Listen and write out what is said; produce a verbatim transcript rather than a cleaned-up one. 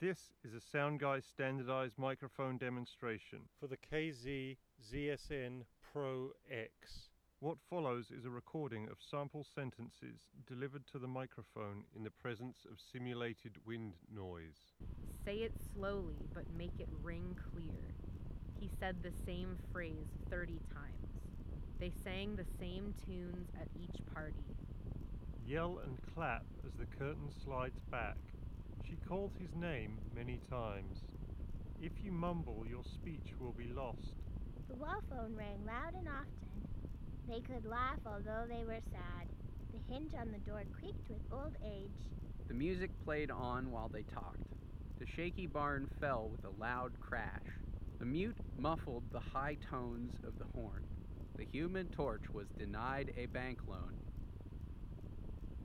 This is a Soundguy standardized microphone demonstration for the K Z Z S N Pro X. What follows is a recording of sample sentences delivered to the microphone in the presence of simulated wind noise. Say it slowly, but make it ring clear. He said the same phrase thirty times. They sang the same tunes at each party. Yell and clap as the curtain slides back. She called his name many times. If you mumble, your speech will be lost. The wall phone rang loud and often. They could laugh although they were sad. The hinge on the door creaked with old age. The music played on while they talked. The shaky barn fell with a loud crash. The mute muffled the high tones of the horn. The Human Torch was denied a bank loan